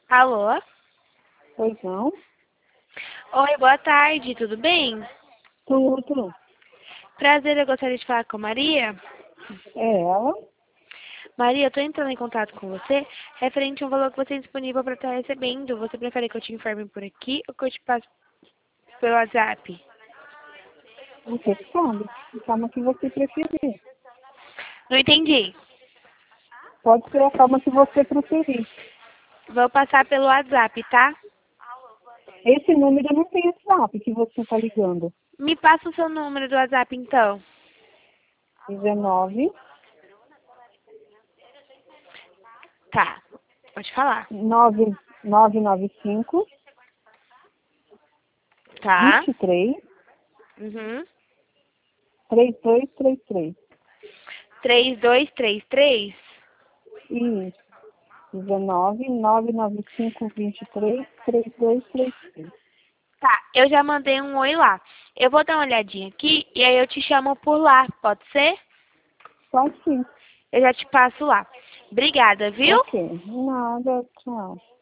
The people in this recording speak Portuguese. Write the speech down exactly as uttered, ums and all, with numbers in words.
Alô? Pois não? Oi, boa tarde, tudo bem? Tudo. Prazer, eu gostaria de falar com a Maria. É ela? Maria, eu estou entrando em contato com você referente a um valor que você tem disponível para estar recebendo. Você prefere que eu te informe por aqui ou que eu te passe pelo WhatsApp? Você que sabe. A forma que você preferir. Não entendi. Pode ser a forma que você preferir. Vou passar pelo WhatsApp, tá? Esse número não tem WhatsApp que você está ligando. Me passa o seu número do WhatsApp, então. dezenove, Tá, pode falar. nove nove nove cinco, Tá. vinte e três, Uhum. trinta e dois trinta e três. três dois três três? Isso. dezenove, nove nove cinco, vinte e três, trinta e dois trinta e três. Tá, eu já mandei um oi lá. Eu vou dar uma olhadinha aqui e aí eu te chamo por lá, pode ser? Pode sim. Eu já te passo lá. Obrigada, viu? Ok. Nada. Tchau.